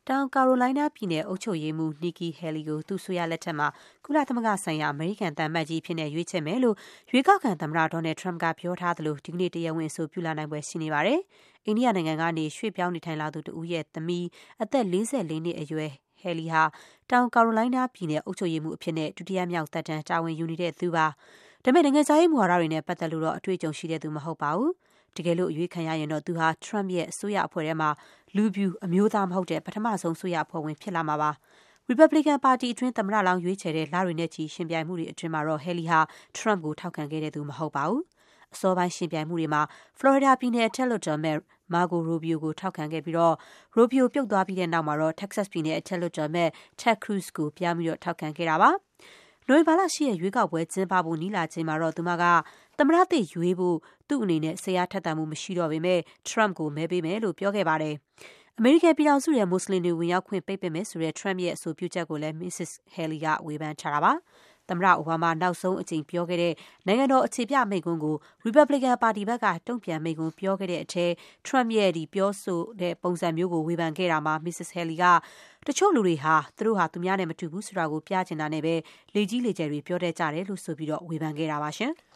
တောင်ကာရိုလိုင်းနားပြည်နယ်အုပ်ချုပ်ရေးမှူး Nikki Haley ကိုသူ့ဆိုရလက်ထက်မှာကုလသမဂ္ဂဆိုင်ရာအမေရိကန်သံအမတ်ကြီးအဖြစ်ရွေးချယ်မယ်လို့ရွေးကောက်ခံသမ္မတ Donald Trump ကပြောထားသလိုဒီကနေ့တရားဝင်အဆိုပြုလာနိုင်ဖွယ်ရှိနေပါတယ်။အိန္ဒိယနိုင်ငံကနေရွှေ့ပြောင်းနေထိုင်လာသူတဦးရဲ့သမီးအသက်44နှစ်အရွယ် Haley ဟာတောင်ကာရိုလိုင်းနားပြည်နယ်အုပ်ချုပ်ရေးမှူးအဖြစ်ဒုတိယမြောက်သက်တမ်းတာဝန်ယူနေတဲ့သူပါ။ဒါပေမဲ့နိုင်ငံခြားရေးမူဝါဒတွေနဲ့ပတ်သက်လို့တော့အတွေ့အကြုံရှိတဲ့သူမဟုတ်ပါဘူး။တကယ်လို့အရွေးခံရရင်တော့သူဟာ Trump ရဲ့အစိုးရအဖွဲ့ထဲမှာလူဖြူအမျိုးသားမဟုတ်တဲ့ပထမဆုံးအစိုးရအဖွဲ့ဝင်ဖြစ်လာမှာပါ။ Republican ပါတီအတွင်းသမ္မတလောင်းရွေးချယ်တဲ့လတွေနဲ့ချီရှင်ပြိုင်မှုတွေအတွင်းမှာတော့ Haley ဟာ Trump ကိုထောက်ခံခဲ့တဲ့သူမဟုတ်ပါဘူး။အစောပိုင်းရှင်ပြိုင်မှုတွေမှာ Florida ပြည်နယ်အထက်လွှတ်တော်အမတ် Marco Rubio ကိုထောက်ခံခဲ့ပြီး Rubio ပြုတ်သွားပြီးတဲ့နောက်မှာတော့ Texas ပြည်နယ်အထက်လွှတ်တော်အမတ် Ted Cruz ကိုပြောင်းထောက်ခံခဲ့တာပါ။နိုဝင်ဘာလ 8 ရက်ရွေးကောက်ပွဲကျင်းပဖို့နီးလာချိန်မှာတော့သူမကသမ္မတသစ်ရွေးဖို့သူ့အနေနဲ့စိတ်အားထက်သန်မှုမရှိတော့ပေမဲ့ Trump ကိုမဲပေးမယ်လို့ပြောခဲ့ပါတယ်။အမေရိကန်ပြည်ထောင်စုထဲမွတ်စလင်တွေဝင်ရောက်ခွင့်ပိတ်ပင်မယ်ဆိုတဲ့ Trump ရဲ့အဆိုပြုချက်ကိုလည်း Mrs. Haley ကဝေဖန်ထားတာပါ။သမ္မတအိုဘားမားနောက်ဆုံးအကြိမ်ပြောခဲ့တဲ့နိုင်ငံတော်အခြေပြမိန့်ခွန်းကို Republican ပါတီဘက်ကတုံ့ပြန်မိန့်ခွန်းပြောခဲ့တဲ့အထဲ Trump ရဲ့ပြောဆိုတဲ့ပုံစံမျိုးကိုဝေဖန်ခဲ့တာမှာ Mrs. Haley ကတချို့လူတွေဟာသူတို့ဟာသူများနဲ့မတူဘူးဆိုတာကိုပြချင်တာနဲ့ပဲလေကြီးလေကျယ်တွေပြောတတ်ကြတယ်လို့ဆိုပြီးဝေဖန်ခဲ့တာပါရှင်။